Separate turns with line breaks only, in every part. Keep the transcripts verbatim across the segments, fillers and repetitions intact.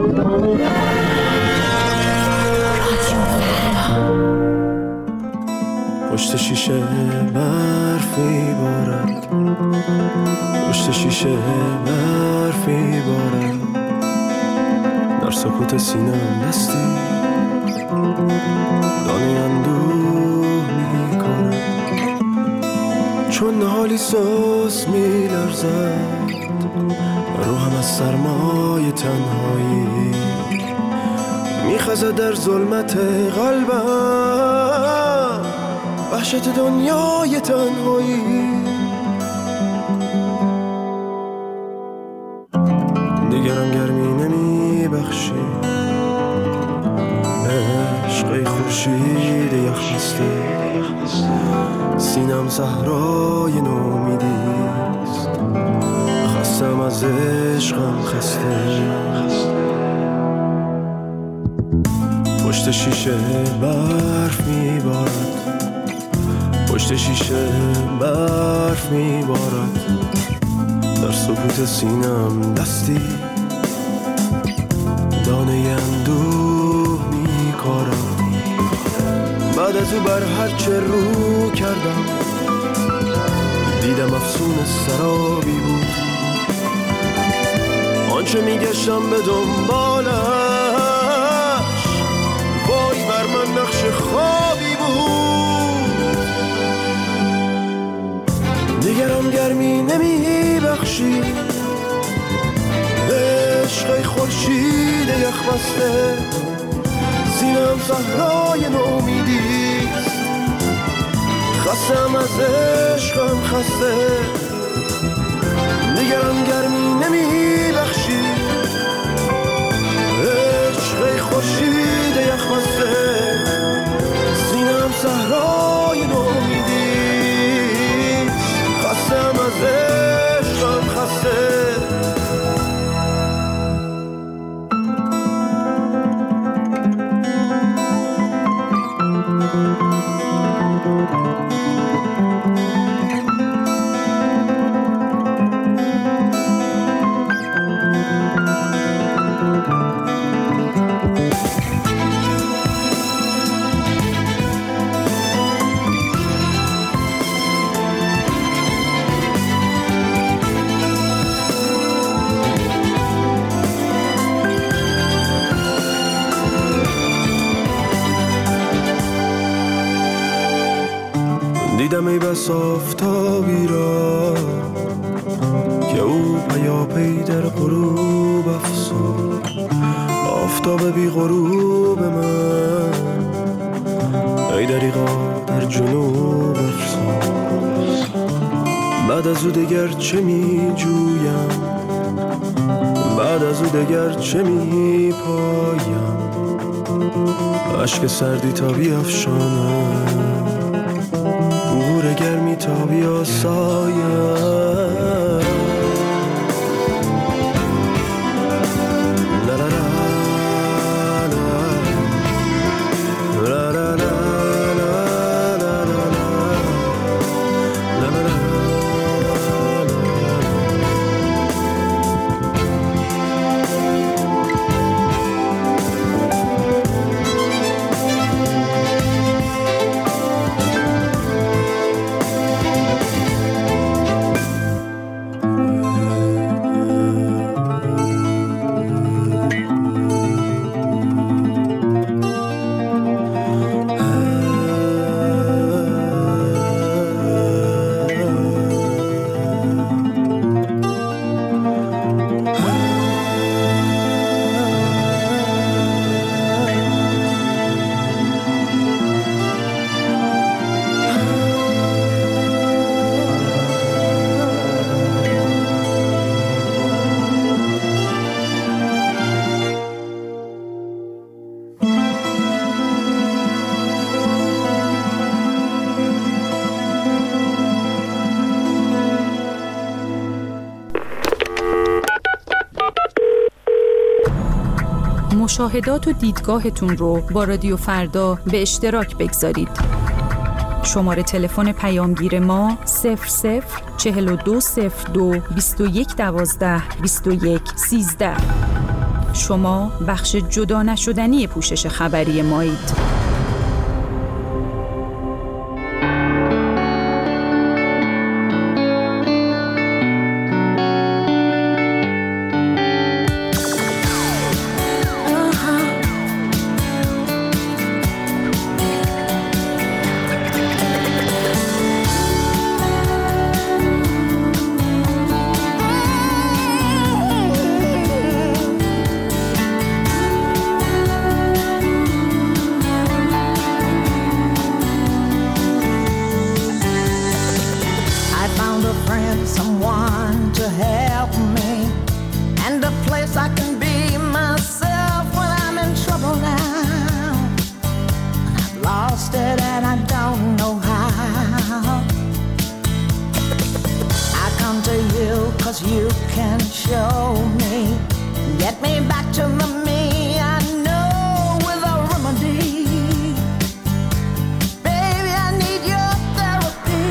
پشت شیشه برف میبارد، پشت شیشه برف میبارد، در سکوت سینه‌ام دستی دانه اندوه میکند، چون حالی سوس میلرزد روحم از سرمای تنهایی، میخزد در ظلمت قلبم وحشت دنیای تنهایی. دیگرم گرمی نمیبخشی، عشق خورشید یخبسته، سینم صحرای نومیدیست، خستم از عشقم خسته. پشت شیشه برف میبارد، پشت شیشه برف میبارد، در سکوت سینم دستی دانه اندوه میکارم. بعد از او بر هرچه رو کردم دیدم افسون سرابی بود، آنچه میگشتم به دنبالش وای بر من نقش خوابی بود. دیگرم گرمی نمیبخشی، عشق خورشید یخبسته، سینم صحرای نومیدیست، خستم از عشقم خسته. دیگرم گرمی نمیبخشی، عشق خورشید یخبسته، سینم صحرای نومیدیست، خستم از عشقم خسته. دیدم ای بس آفتابی را که او پیاپی در غروب افسود، آفتاب بی غروب من ای دریغا در جنوب افسود. بعد از او دگر چه می جویم، بعد از او دگر چه می پایم، عشق سردی تا بیفشانم، نور گرمی تا بیاسایم.
مشاهدات و دیدگاهتون رو با رادیو فردا به اشتراک بگذارید. شماره تلفن پیامگیر ما صفر صفر چهل و دو صفر دو بیست و یک دوازده بیست و یک سیزده. شما بخش جدا نشدنی پوشش خبری مایید.
You can show me, get me back to the me I know with a remedy. Baby, I need your therapy.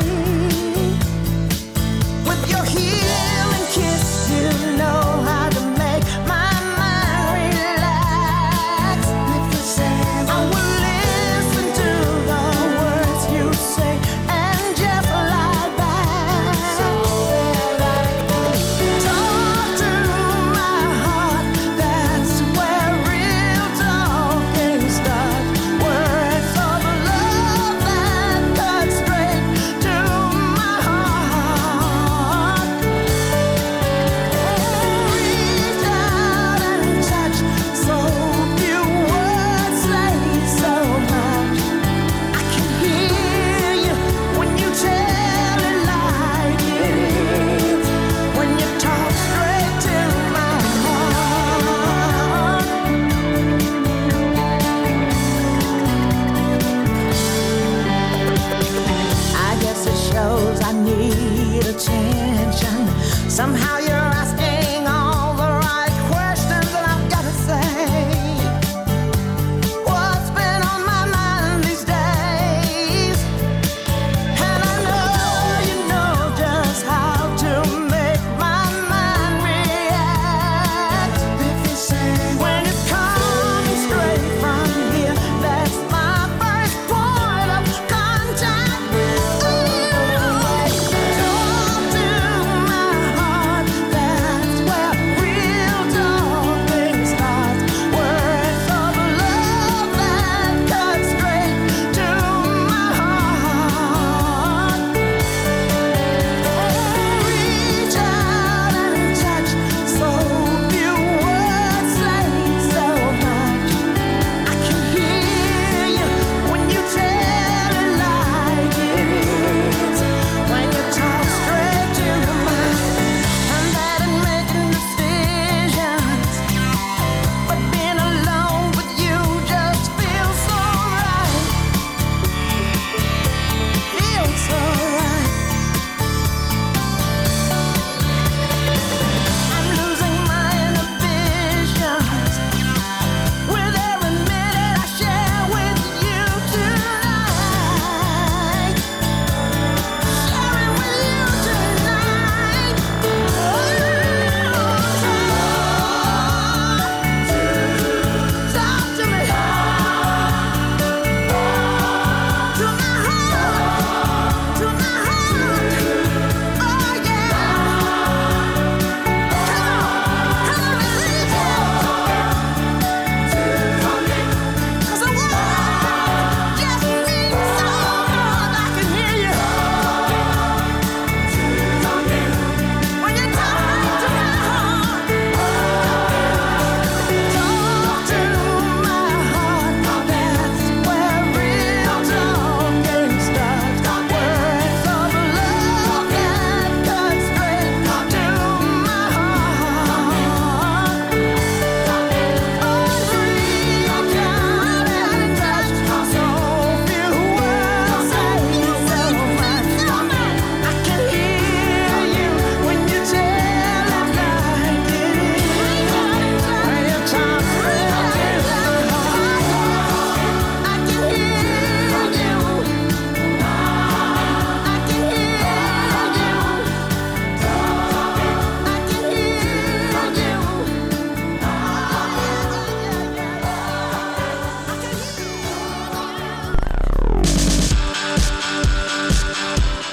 With your healing kiss, you know how to make my mind relax. If you say I will listen to the words you say and just lie back. So talk to my heart, that's where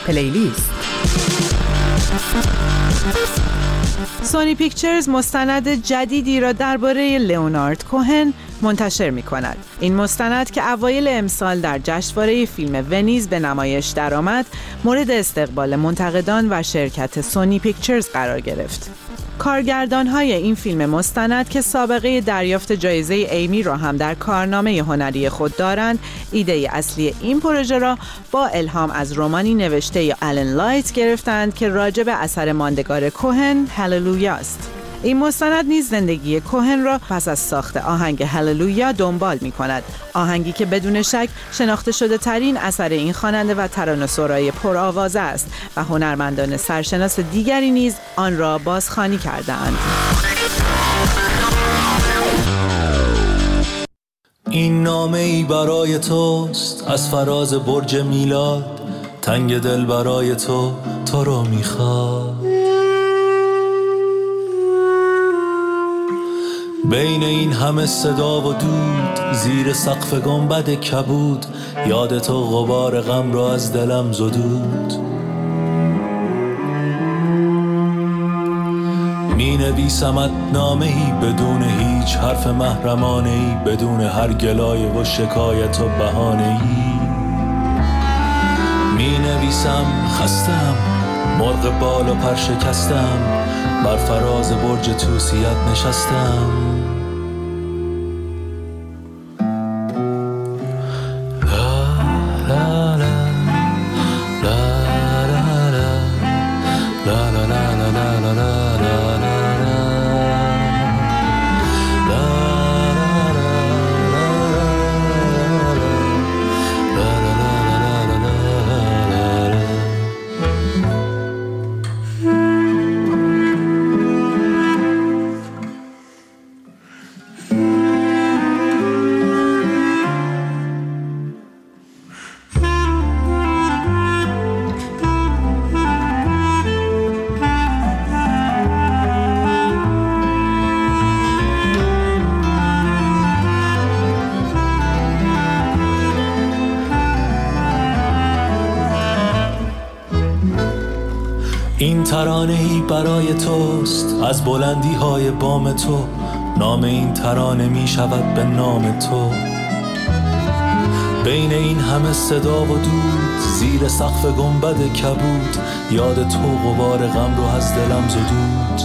پلیلیست. سونی پیکچرز مستند جدیدی را درباره لئونارد کوهن منتشر می کند. این مستند که اوایل امسال در جشنواره فیلم ونیز به نمایش درآمد، مورد استقبال منتقدان و شرکت سونی پیکچرز قرار گرفت. کارگردان‌های این فیلم مستند که سابقه دریافت جایزه ایمی را هم در کارنامه هنری خود دارند، ایده اصلی این پروژه را با الهام از رمانی نوشته آلن لایت گرفتند که راجع به اثر ماندگار کوهن هللویا است. این مستند نیز زندگی کوهن را پس از ساخت آهنگ هللویا دنبال می کند. آهنگی که بدون شک شناخته شده ترین اثر این خواننده و ترانه‌سرای پرآوازه است و هنرمندان سرشناس دیگری نیز آن را بازخوانی کردند.
این نامه ای برای توست از فراز برج میلاد، تنگ دل برای تو تو رو میخواد. بین این همه صدا و دود، زیر سقف گنبد کبود، یاد تو غبار غم را از دلم زدود. می نویسمت نامه ای بدون هیچ حرف محرمانه ای، بدون هر گلایه و شکایت و بهانه ای. می نویسم خستم، مرغ بال و پر شکستم، بر فراز برج توسیت نشستم. این ترانه‌ای برای توست از بلندی های بام تو، نام این ترانه می شود به نام تو. بین این همه صدا و دود، زیر سقف گنبد کبود، یاد تو غبار غم رو از دلم زدود.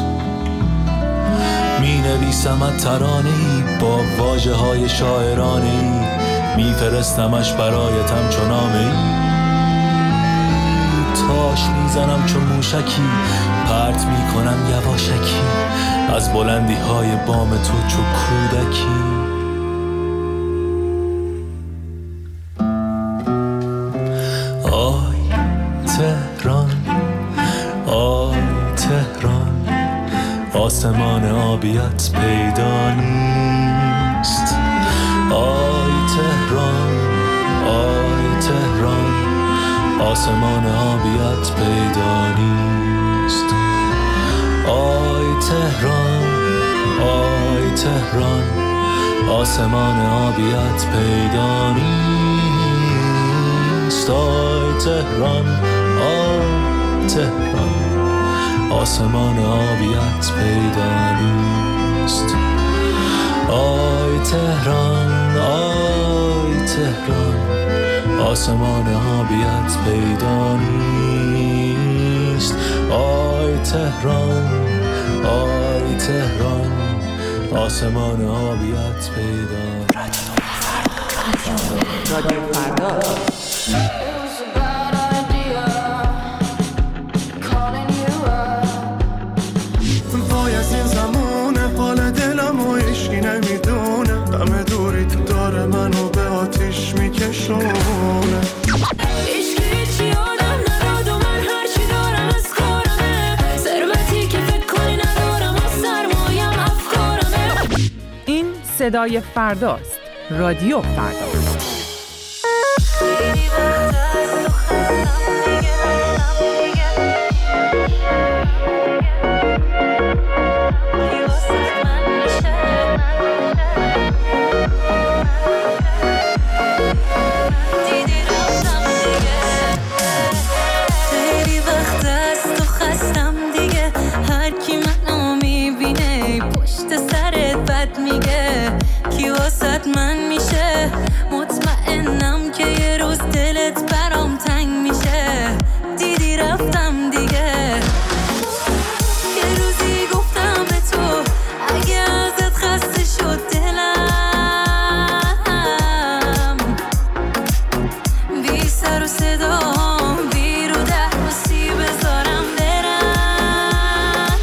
می نویسمت ترانه‌ای با واژه های شاعرانه‌ای، می فرستمش برایتم چو نامه‌ای. تاش میزنم چون موشکی، پرت میکنم یواشکی، از بلندی های بام تو چو کودکی. آی تهران، آی تهران، آسمان آبیت پیدا نیست. آی تهران، آی تهران، آسمان آبیت پیدا نیست. آی تهران، آی تهران، آسمان آبیت پیدا نیست. آی تهران، آی تهران، آسمان آبیت پیدا نیست. آی تهران، آی تهران، آسمان آبیت پیدا نیست. آی تهران، آی تهران، آسمان آبیت پیدا نیست.
رادیو فردا.
وای از این زمونه، حال دلم و عشقی نمیدونه، غم دوری تو داره منو به آتیش میکشونه.
صدای فرداست. رادیو فردا.
بهت میگه کی واسط من میشه. مطمئنم که یه روز دلت برام تنگ میشه. دیدی رفتم دیگه. یه روزی گفتم به تو اگه ازت خسته شد دلم، بی سر و صدام بی رو ده بسی بذارم برم.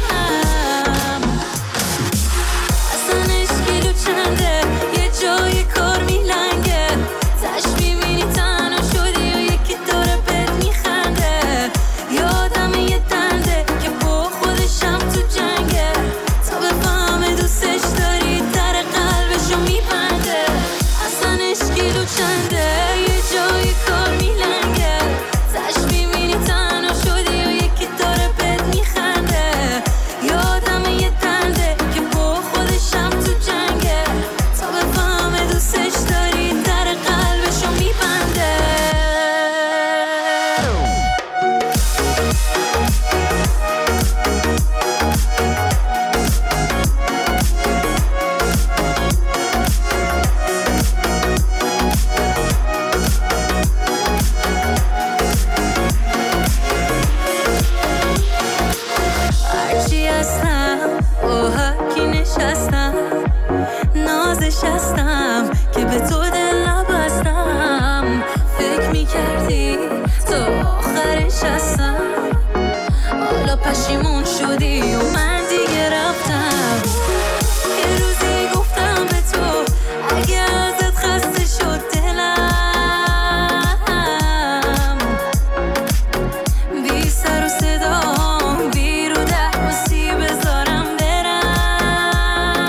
اصلا اشکیلو چنده یه جای کار میلنگه. تش میبینی تنها شدی و یکی داره بهت میخنده. یادم یه دنده که با خودشم تو جنگه. تا بفهمه دوستش داری در قلبشو میبنده. اصلا اشکیلو چنده یه جای کار میلنگه. تش میبینی تنها شدی و یکی داره بهت میخنده. یادم یه دنده که با خودشم تو جنگه. تا بفهمه دوستش داری در قلبشو میبنده. هرچی هستم با هرکی نشستم. نازش هستم که به تو دل نبستم. فکر میکردی تو آخرش هستم. حالا پشیمون شدی و من دیگه رفتم. یه روزی گفتم به تو اگه ازت خسته شد دلم، بی سر و صدام بی رو ده بسی بذارم برم.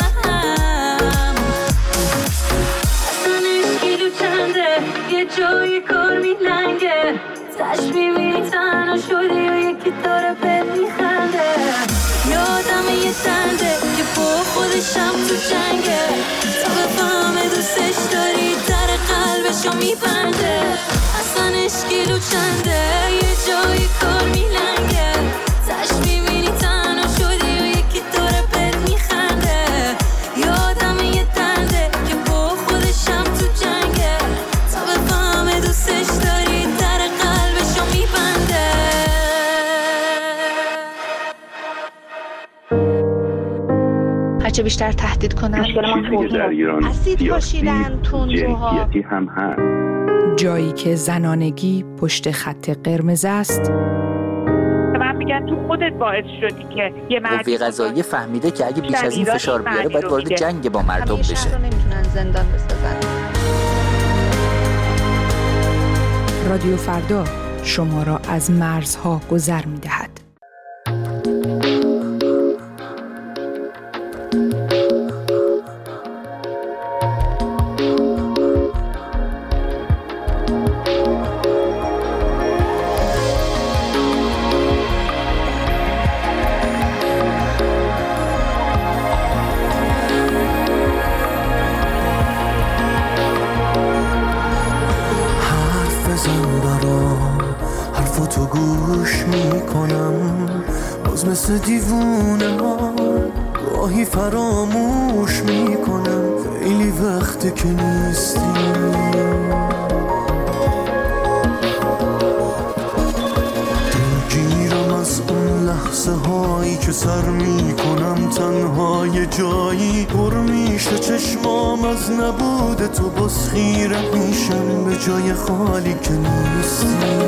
اصلا اشکیلو چنده یه جای کار میلنگه. تش میبینی تنها شدی و یکی داره بهت میخنده. یادم یه دنده که با خودشم تو جنگه. تا بفهمه دوستش داری در قلبشو میبنده. اصلا اشکیلو چنده یه جای کار میلنگه. تش میبینی تنها شدی و یکی داره بهت میخنده. یادم یه دنده که با خودشم تو جنگه. تا بفهمه دوستش داری در قلبشو میبنده.
هرچه بیشتر تهدید کنن
مشکل در ایران
اسید پاشیدن تندروها.
جنسیتی هم هست.
جایی که زنانگی پشت خط قرمز است،
من میگن تو خودت باعث شدی که یه مرد
قوه قضاییه فهمیده که اگه بیش از این فشار بیاره باید وارد جنگ با مردم بشه.
شهر رو نمیتونن زندان بسازن.
رادیو فردا شما را از مرزها گذر می‌دهد.
حرفاتو گوش میکنم باز مثل دیوونه ها. گاهی فراموش میکنم خیلی وقته که نیستی. دلگیرم از اون لحظه هایی که سر میکنم تنها یه جایی. پر میشه چشمام از نبود تو، باز خیره میشم به جای خالی که نیستی.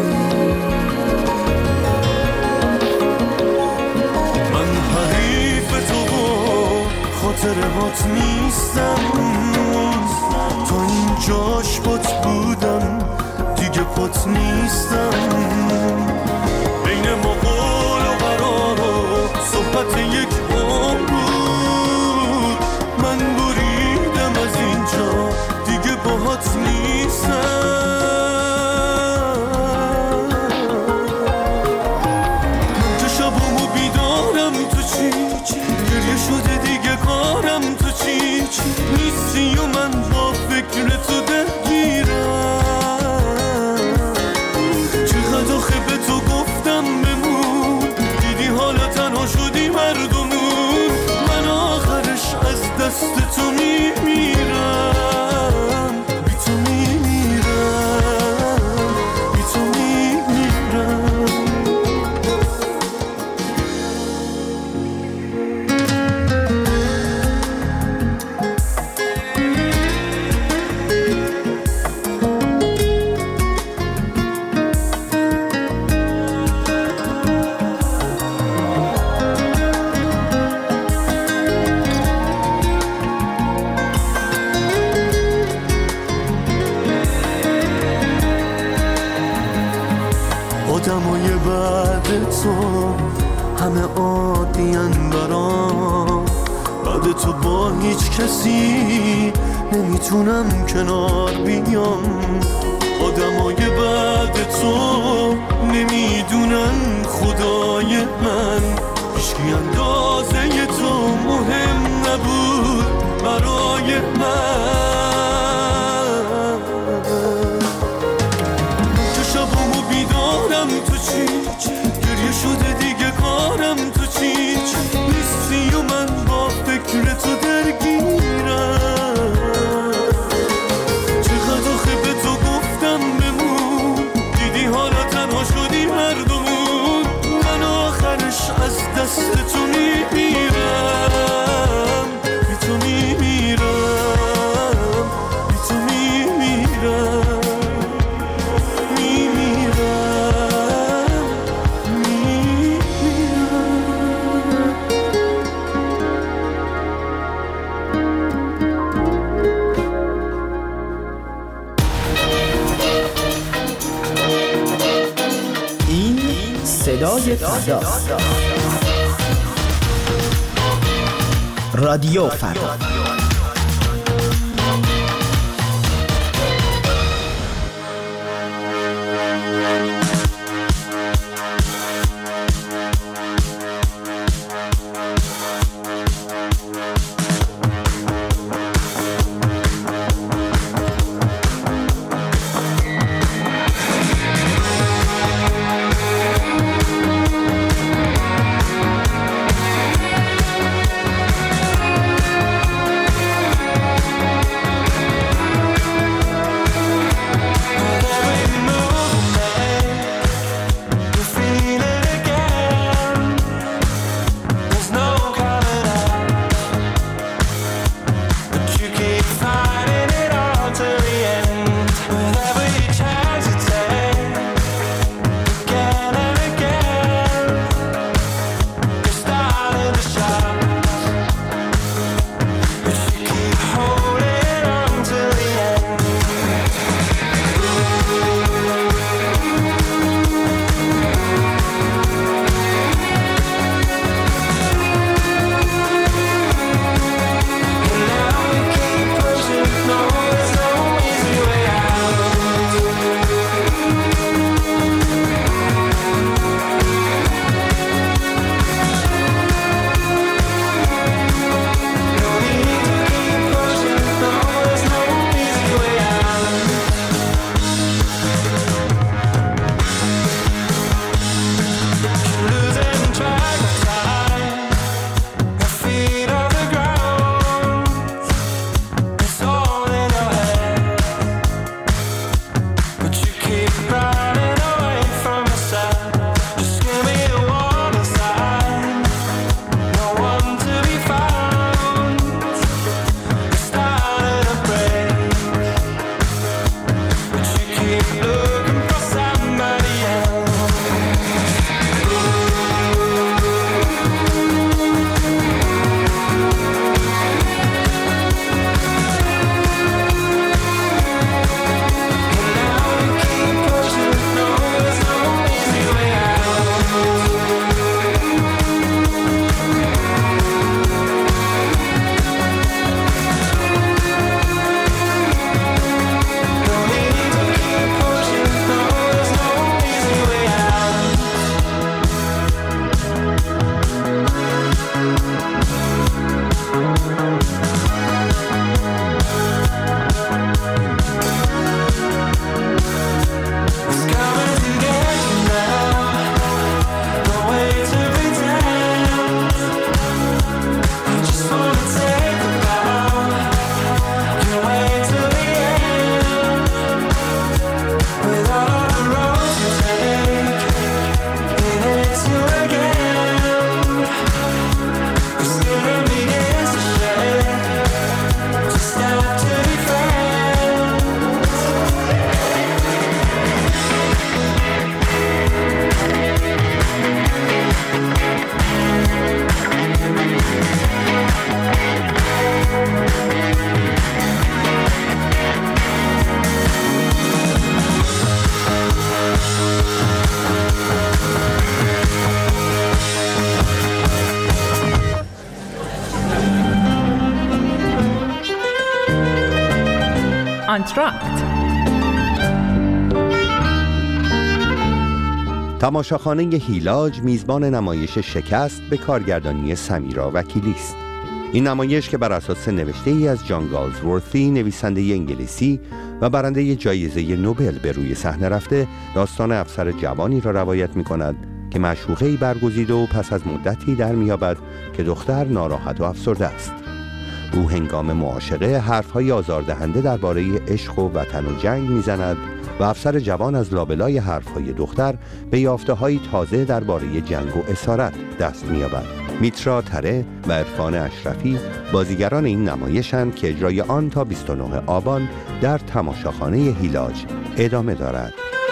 من حریف تو و خاطرهات نیستم. تا اینجاش بات بودم دیگه پات نیستم. بین ما قول و قرار و صحبت یک عمر بود. من بریدم از اینجا دیگه باهات نیستم. من که شبامو بیدارم تو چی گریه شده دیگه کارم تو چی نیستی و من با فکر تو درگیرم. چقدر آخه به تو گفتم بمون، دیدی حالا تنها شدی مردمون. من آخرش از دست دست تو میمیرم، بی تو میمیرم، بی تو میمیرم. آدمای بعد تو همه عادین برام، بعد تو با هیچ کسی نمیتونم کنار بیام. آدمای بعد تو نمیدونن خدای من، هیچکی اندازه تو مهم نبود برای من. تو شبامو بیدارم تو چی، گریه شده دیگه کارم تو چی، نیستی و من با فکر تو درگیرم. چقدر آخه به تو گفتم بمون، دیدی حالا تنها شدی هر دومون. من آخرش از دست تو میمیرم، بی تو میمیرم، بی تو میمیرم، میمیرم، میمیرم.
این صدای فرداست. رادیو فردا.
آنتراکت.
تماشاخانه هیلاج میزبان نمایش شکست به کارگردانی سمیرا وکیلی است. این نمایش که بر اساس نوشته ای از جان گالزورثی، نویسنده انگلیسی و برنده جایزه نوبل به روی صحنه رفته، داستان افسر جوانی را روایت می کند که معشوقه‌ای برگزیده و پس از مدتی در می‌یابد که دختر ناراحت و افسرده است. او هنگام معاشقه حرف‌های آزاردهنده درباره عشق و وطن و جنگ می‌زند و افسر جوان از لابلای حرف‌های دختر به یافته‌های تازه درباره جنگ و اسارت دست می‌یابد. میترا تره و عرفان اشرفی بازیگران این نمایش‌اند که اجرای آن تا بیست و نه آبان در تماشاخانه هیلاج ادامه دارد.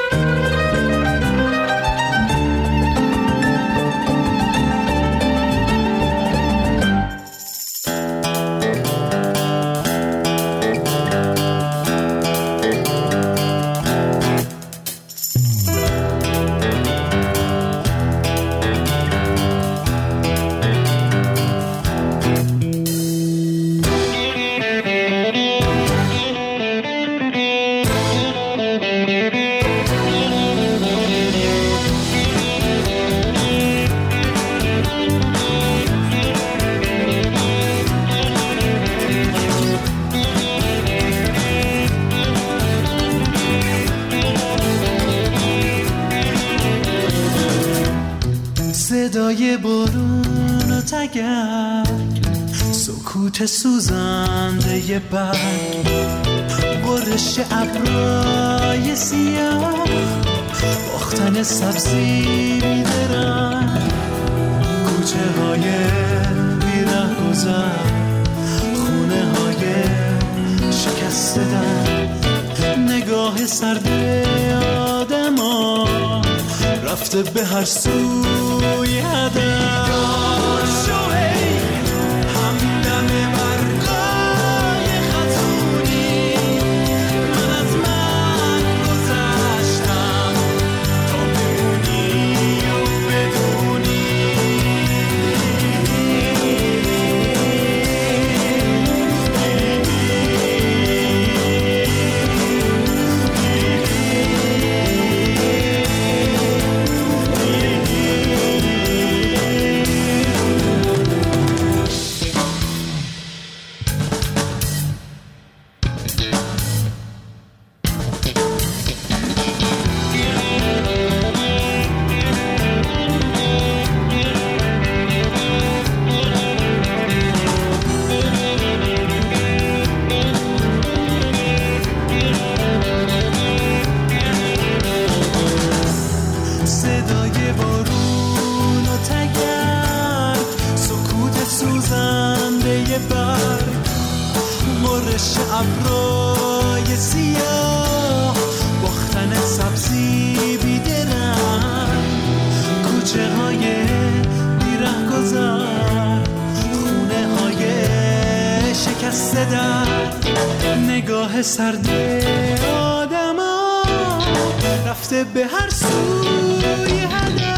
صدای بارون و تگرگ، سکوت سوزنده برگ، برش ابرای سیاه، باختن سبزی میدرن، کوچه های بیره گذر، خونه های شکسته در، نگاه سرد آدم ها رفته به هر سوی هدف. شوی همدم برگای خطونی، من از من گذشتم تا بمونی و بدونی. ابرای سیاه، باختن سبزی بیدرن، کوچه های بیره گذر، خونه های شکسته در، نگاه سرد آدم ها رفته به هر سوی هدف.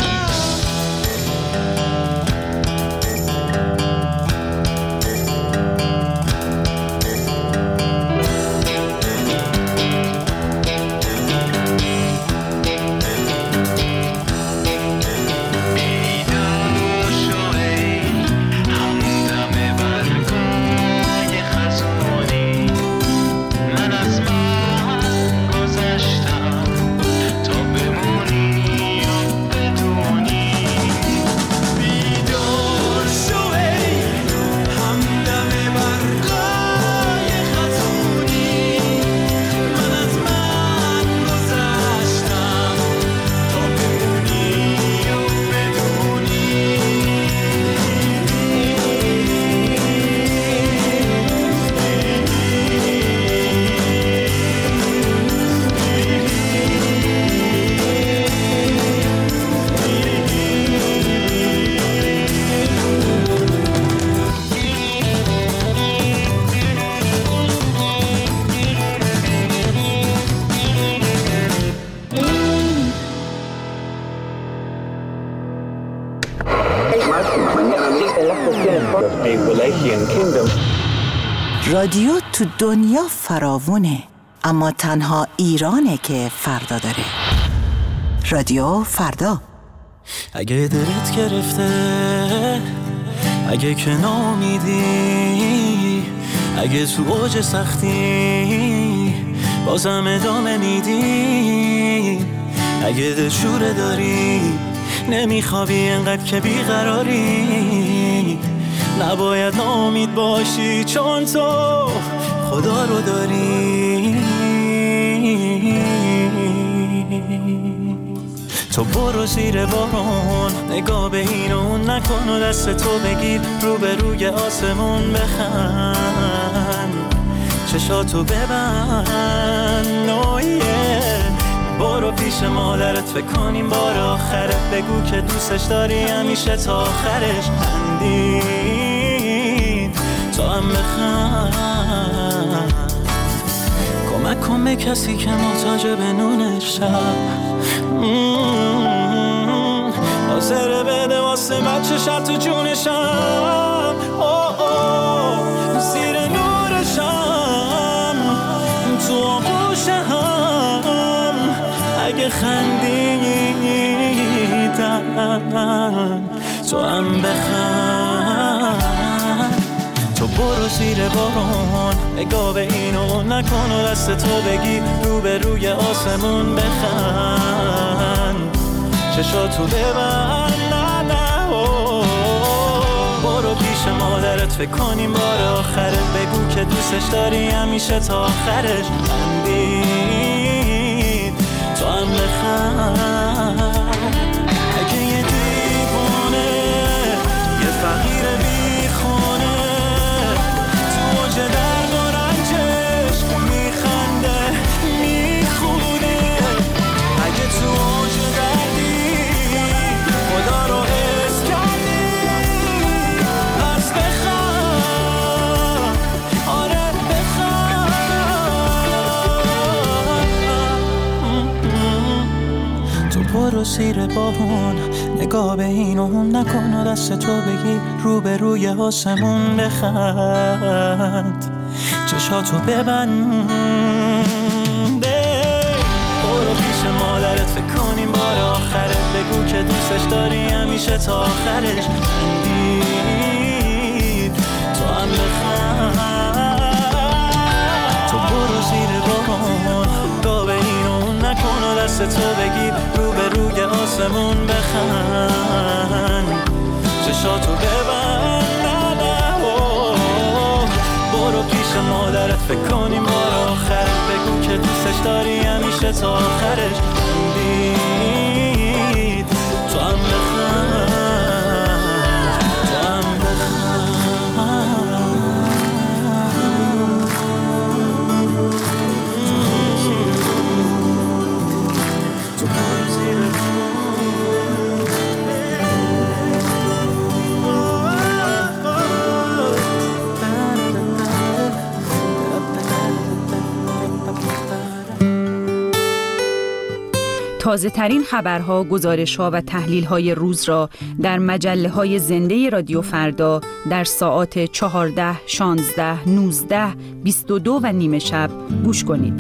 رادیو تو دنیا فراوونه، اما تنها ایرانه که فردا داره. رادیو فردا.
اگه دلت گرفته، اگه که نامیدی، اگه تو اوج سختی بازم ادامه میدی، اگه دلشوره داری نمیخوابی انقدر که بیقراری، نباید ناامید باشی چون تو خدا رو داری. تو برو زیر بارون، نگاه به این و اون نکن و دست تو بگیر رو به روی آسمون بخند، چشاتو ببند. نویه برو پیش مادرت فکر کنیم بار آخرت، بگو که دوستش داری همیشه تا آخرش. خندید تو هم بخند، کمک کن به کسی که محتاج به نون شب، حاضر بده واسه بچه شب تو جونشم. اوه اوه زیر نورشم تو آغوشم، اگه خندیدن تو هم بخند. تو برو زیر بارون، نگاه به این و نکن و دست تو بگی رو به روی آسمون بخند، چشاتو ببند. نه نه برو پیش مادرت فکر کنیم بار آخرت، بگو که دوستش داری همیشه تا آخرش. خندید تو هم بخند. اگه یه دیوانه یه فقیر بیخونه تو اوج درد و رنجش میخنده میخونه، اگه تو اوج دردی خدا رو حس کردی پس بخند، آره بخند. تو برو زیر بارون، نگاه به این و اون نکن و دست تو بگی رو به روی آسمون بخند، چشاتو ببند. برو پیش مادرت فکر کنیم بار آخرت، بگو که دوستش داری همیشه تا آخرش. خندید تو هم بخند. تو برو زیر بارون، نگاه به این و اون نکن و دست تو بگی رو به روی آسمون بخند، چشاتو ببند. نه نه برو پیش مادرت فکر کنیم بار آخرت، بگو که دوستش داری همیشه تا آخرش. خندید تو هم بخند، تو هم تو برو زیر
تازه ترین خبرها، گزارش‌ها و تحلیل‌های روز را در مجله‌های زنده رادیو فردا در ساعات چهارده، شانزده، نوزده، بیست و دو و نیمه شب گوش کنید.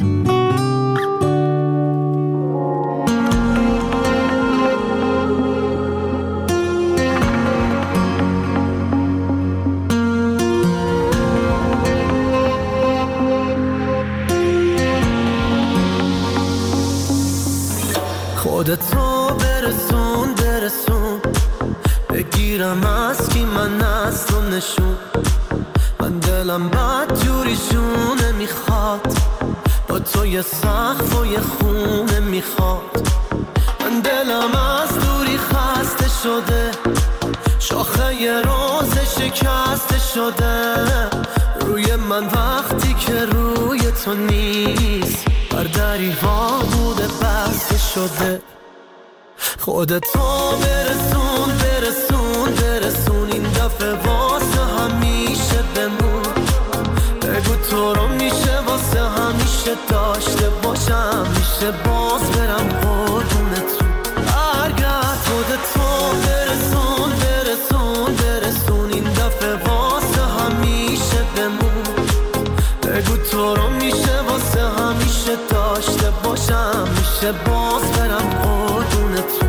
خودتو برسون برسون، بگیرم از کی من از تو نشون، من دلم بد جوریشونه میخواد، با تو یه سقف و یه خونه میخواد، من دلم از دوری خسته شده، شاخه یه روز شکسته شده، روی من وقتی که روی تو نیست، بر دریوا بوده بسته شده. خودتو برسون برسون برسون، این دفعه واسه همیشه بمون، بگو تو رو میشه واسه همیشه داشته باشم، میشه باز برم قربونتون. برگرد خودتو برسون برسون برسون، این دفعه واسه همیشه بمون، بگو تو رو میشه واسه همیشه داشته باشم، میشه باز برم قربون تو.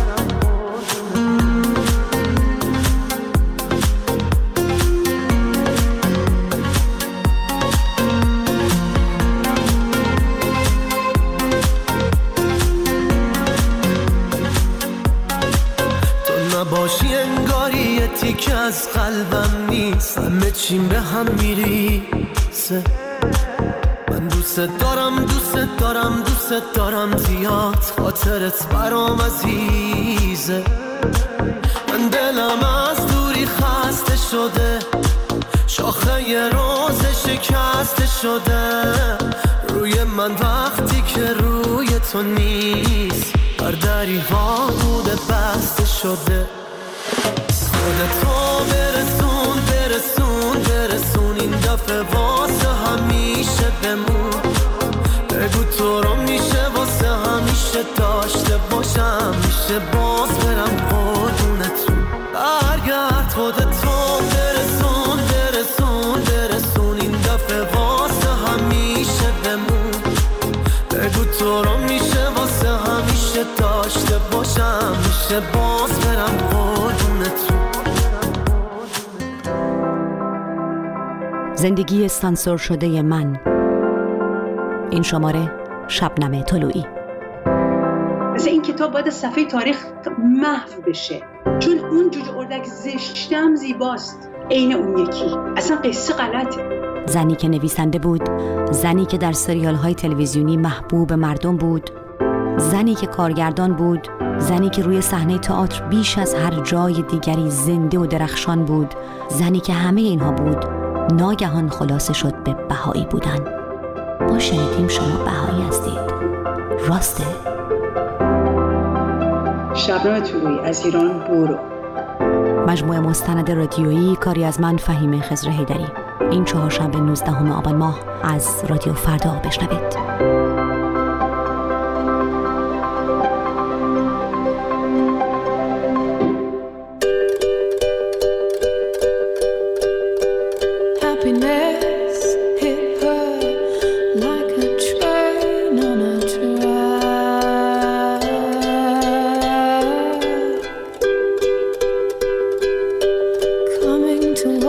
باشی انگاری یه تیک از قلبم نیست، همه چیم به هم میریسه. من دوست دارم دوست دارم دوست دارم زیاد، خاطرت برام عزیزه. من دلم از دوری خسته شده، شاخه یه روز شکسته شده روی من وقتی که روی تو نیست. بر دری ها بوده بسته شده. خودتو برسون برسون برسون این دفعه واسه همیشه بمون. بگو تو رو میشه واسه همیشه داشته باشم، میشه باز برم قربونتون. برگرد خودتو برسون برسون برسون این دفعه واسه همیشه بمون. بگو تو رو میشه واسه همیشه داشته باشم، میشه باز برم قربونتون.
زندگی سانسور شده من. این شماره شبنم طلوعی.
مثل این کتاب باید صفحه تاریخ محو بشه، چون اون جوجه اردک زشتم زیباست عین اون یکی. اصلا قصه غلطه.
زنی که نویسنده بود، زنی که در سریال های تلویزیونی محبوب مردم بود، زنی که کارگردان بود، زنی که روی صحنه تئاتر بیش از هر جای دیگری زنده و درخشان بود، زنی که همه اینها بود ناگهان خلاصه شد به بهایی بودن. ما شنیدیم شما بهایی هستید. راسته؟
شبنم طلوعی از ایران برو.
مجموعه مستند رادیویی کاری از من فهیمه خضر حیدری. این چهارشنبه نوزدهم آبان ماه از رادیو فردا بشنوید.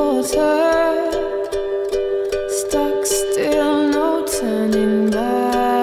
Stuck still, no turning back.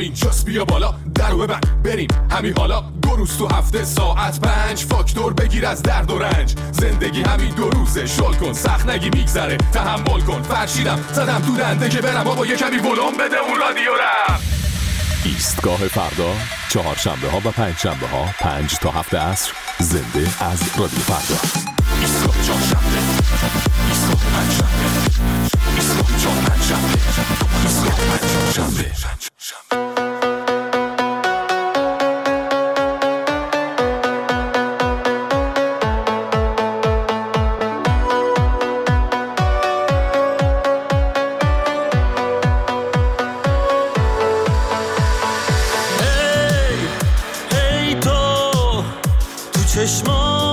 همین جاست بیا بالا درو ببند بریم همین حالا دو روز تو هفته ساعت پنج فاکتور بگیر از درد و رنج زندگی همین دو روزه شل کن سخت نگی میگذره تحمل کن فرشیدم زدم تو دنده که برم بابا یه کمی ولوم بده اون رادیو رم.
ایستگاه فردا چهارشنبه ها و پنج شنبه ها پنج تا هفت عصر زنده از رادیو فردا.
ایستگاه چهارشنبه ایستگاه پنج شنبه ایستگاه چهار پنج شنبه ایستگاه پنج شنبه.
چشمان